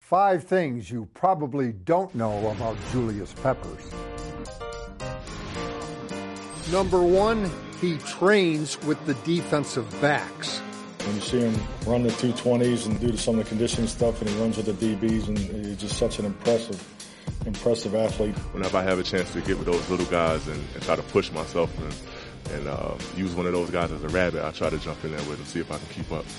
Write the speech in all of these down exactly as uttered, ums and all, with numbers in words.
Five things you probably don't know about Julius Peppers. Number one, he trains with the defensive backs. When you see him run the two twenties and do some of the conditioning stuff, and he runs with the D Bs, and he's just such an impressive, impressive athlete. Whenever I have a chance to get with those little guys and, and try to push myself and, and uh, use one of those guys as a rabbit, I try to jump in there with him, see if I can keep up.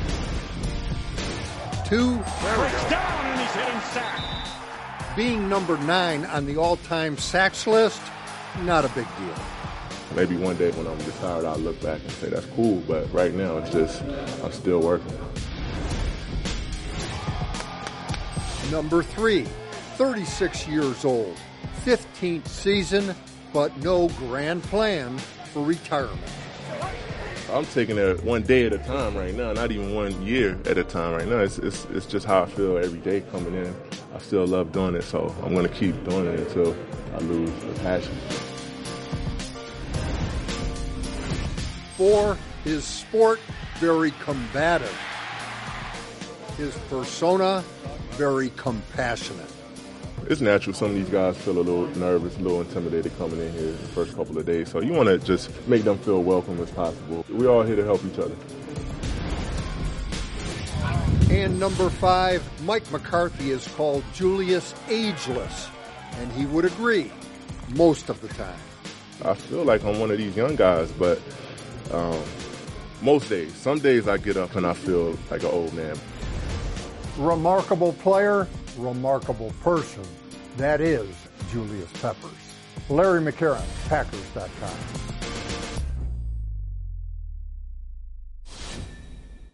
Two, breaks down and he's hitting sack. Being number nine on the all-time sacks list, not a big deal. Maybe one day when I'm retired, I'll look back and say that's cool, but right now it's just, I'm still working. Number three, thirty-six years old, fifteenth season, but no grand plan for retirement. I'm taking it one day at a time right now, not even one year at a time right now. It's, it's, it's just how I feel every day coming in. I still love doing it, so I'm going to keep doing it until I lose the passion. Four, his sport, very combative. His persona, very compassionate. It's natural. Some of these guys feel a little nervous, a little intimidated coming in here the first couple of days. So you want to just make them feel welcome as possible. We're all here to help each other. And number five, Mike McCarthy is called Julius ageless, and he would agree most of the time. I feel like I'm one of these young guys, but um, most days, some days I get up and I feel like an old man. Remarkable player, remarkable person. That is Julius Peppers. Larry McCarron, Packers dot com.